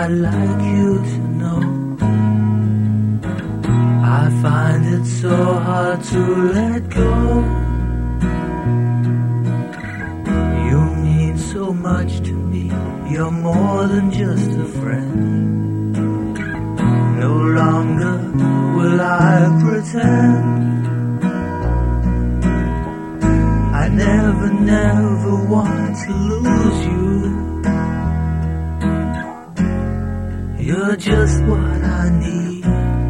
I'd like you to know I find it so hard to let go. You mean so much to me, you're more than just a friend. No longer will I pretend. I never, never want to lose you. You're just what I need.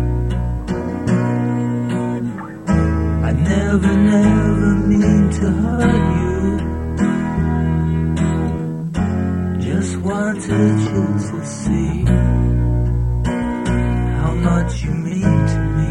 I never, never mean to hurt you. Just wanted you to see how much you mean to me.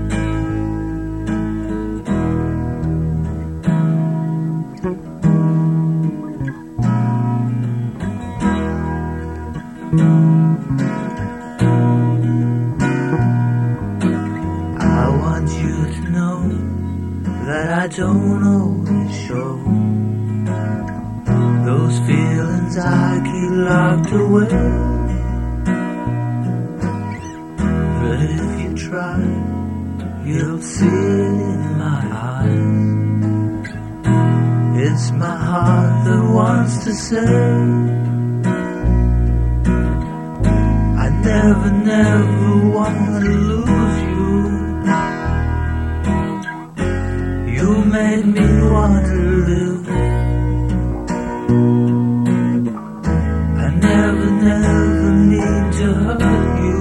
I want you to know that I don't always show those feelings I keep locked away. But if you try, you'll see it in my eyes. It's my heart that wants to say I never, never want to lose you. You made me want to live. I never, never mean to hurt you.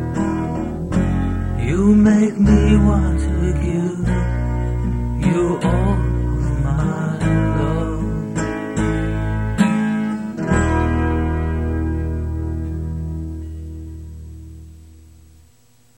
You make me want to give you all